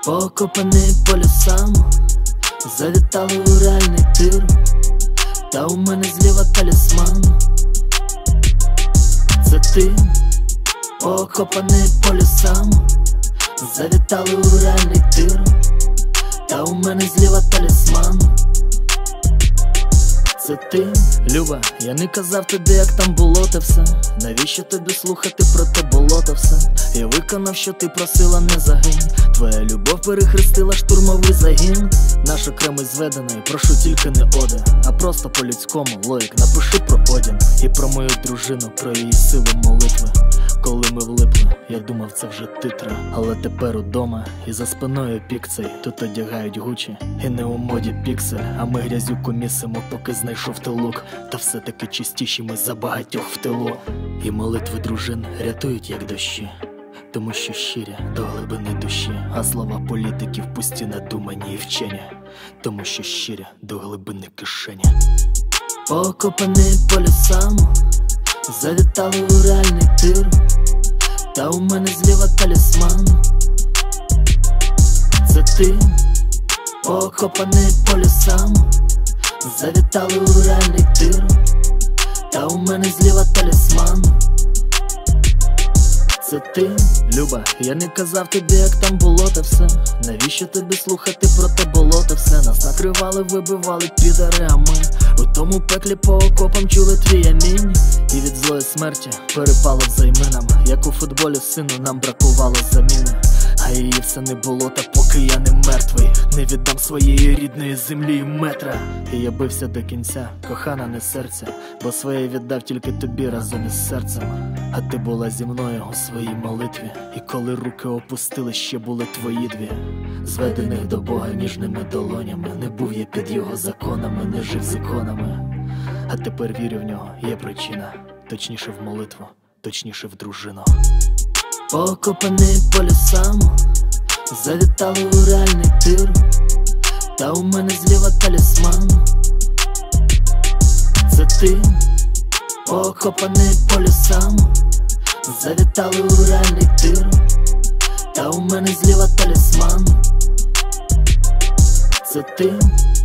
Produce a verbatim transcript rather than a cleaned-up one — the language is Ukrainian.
Покопаний по лісам, завітали у реальний тир. Та у мене зліва талісман. Це ти, покопаний по лісам, завітали у реальний тир. Та у мене зліва талісман. Це ти, Люба, я не казав тобі, як там було те все. Навіщо тобі слухати про те болото все? Я виконав, що ти просила, не загинь. Твоя любов перехрестила штурмовий загін. Наш окремий зведений, прошу тільки не оде, а просто по-людському, лоїк, напиши про Одін. І про мою дружину, про її силу молитви. Коли ми влипли, я думав, це вже титри. Але тепер удома, і за спиною пікцей. Тут одягають гучі, і не у моді піксель. А ми грязюку місимо, поки знайшов ти лук. Та все-таки чистіші ми за багатьох в тилу. І молитви дружин рятують, як дощі, тому що щирі до глибини душі. А слова політиків пусті, надумані і вчені, тому що щирі до глибини кишені. Покопаний по лісам, завітали у реальний тир. Та у мене зліва талісман. Це ти, покопаний по лісам, завітали у реальний тир. Та у мене зліва талісман. Це ти, Люба, я не казав тобі, як там було те все. Навіщо тобі слухати про те болото все? Нас накривали, вибивали підари, а ми у тому пеклі по окопам чули твій амінь. І від злої смерті перепало взайми нам, як у футболі сину нам бракувало заміни. А її все не було, та поки я не мертвий, не віддам своєї рідної землі і метра. І я бився до кінця, кохана, не серця, бо своє віддав тільки тобі разом із серцем. А ти була зі мною у своїй молитві, і коли руки опустили, ще були твої дві, зведених до Бога ніжними долонями. Не був я під його законами, не жив з іконами. А тепер вірю в нього, є причина, точніше в молитву, точніше в дружину. Покопаний по лісам, завітали у реальний тир. Та у мене зліва талісман. Це ти, покопаний по лісам, завітали у реальний тир. Та у мене зліва талісман. Це ти.